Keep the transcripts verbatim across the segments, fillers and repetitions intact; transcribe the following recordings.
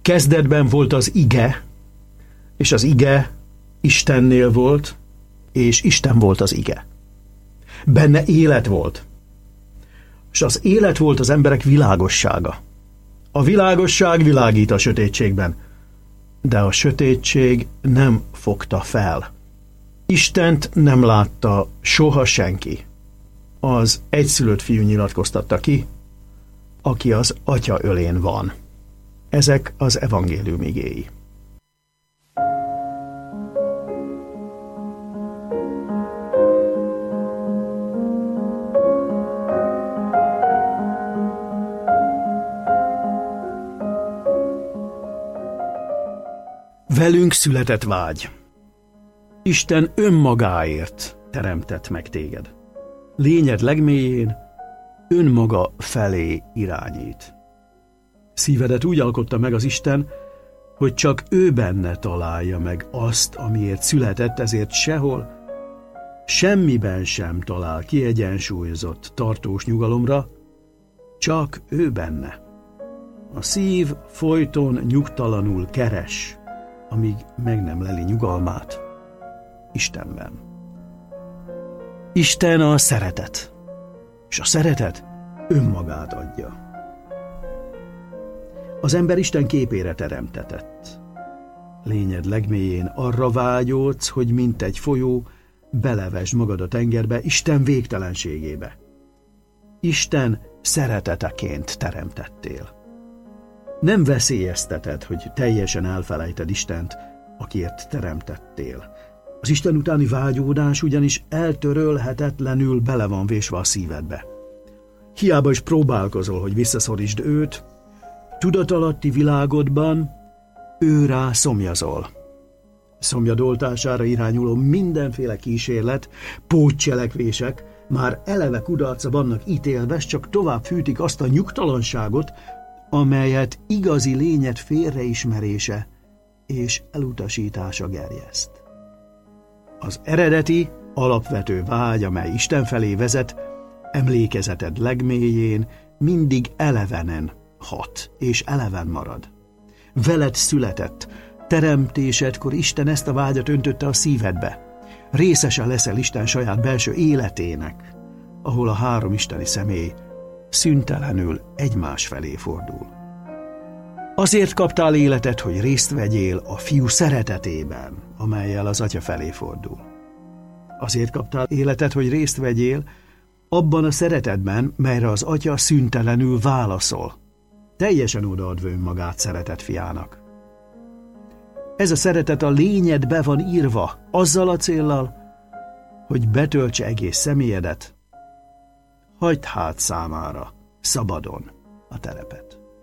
Kezdetben volt az ige, és az ige Istennél volt, és Isten volt az ige. Benne élet volt, és az élet volt az emberek világossága. A világosság világít a sötétségben, de a sötétség nem fogta fel. Istent nem látta soha senki. Az egyszülött fiú nyilatkoztatta ki, aki az Atya ölén van. Ezek az evangélium igéi. Velünk született vágy. Isten önmagáért teremtett meg téged. Lényed legmélyén önmaga felé irányít. Szívedet úgy alkotta meg az Isten, hogy csak ő benne találja meg azt, amiért született, ezért sehol, semmiben sem talál kiegyensúlyozott, tartós nyugalomra, csak ő benne. A szív folyton nyugtalanul keres, amíg meg nem leli nyugalmát Istenben. Isten a szeretet, és a szeretet önmagát adja. Az ember Isten képére teremtetett. Lényed legmélyén arra vágyódsz, hogy mint egy folyó, belevesd magad a tengerbe, Isten végtelenségébe. Isten szereteteként teremtettél. Nem veszélyezteted, hogy teljesen elfelejted Istent, akiért teremtettél. Az Isten utáni vágyódás ugyanis eltörölhetetlenül bele van vésve a szívedbe. Hiába is próbálkozol, hogy visszaszorítsd őt, tudatalatti világodban őrá szomjazol. Szomjadoltására irányuló mindenféle kísérlet, pótcselekvések már eleve kudarca vannak ítélve, s csak tovább fűtik azt a nyugtalanságot, amelyet igazi lényed félreismerése és elutasítása gerjeszt. Az eredeti, alapvető vágy, amely Isten felé vezet, emlékezeted legmélyén mindig elevenen hat, és eleven marad. Veled született, teremtésedkor Isten ezt a vágyat öntötte a szívedbe. Részese leszel Isten saját belső életének, ahol a három isteni személy szüntelenül egymás felé fordul. Azért kaptál életet, hogy részt vegyél a fiú szeretetében, amellyel az Atya felé fordul. Azért kaptál életet, hogy részt vegyél abban a szeretetben, melyre az Atya szüntelenül válaszol, teljesen odaadva önmagát szeretett fiának. Ez a szeretet a lényedbe van írva, azzal a céllal, hogy betöltse egész személyedet, hagyd hát számára szabadon a terepet.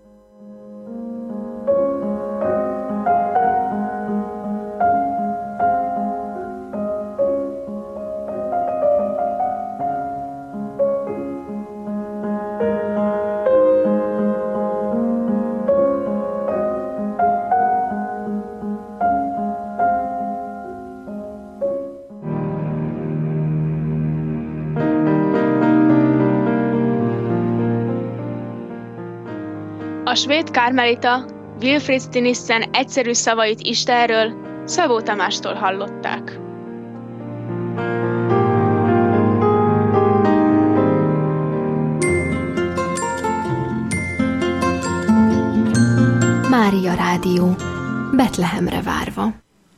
A svéd kármelita Wilfrid Stinissen egyszerű szavait Istenről Szabó Tamástól hallották. Mária Rádió, Betlehemre várva.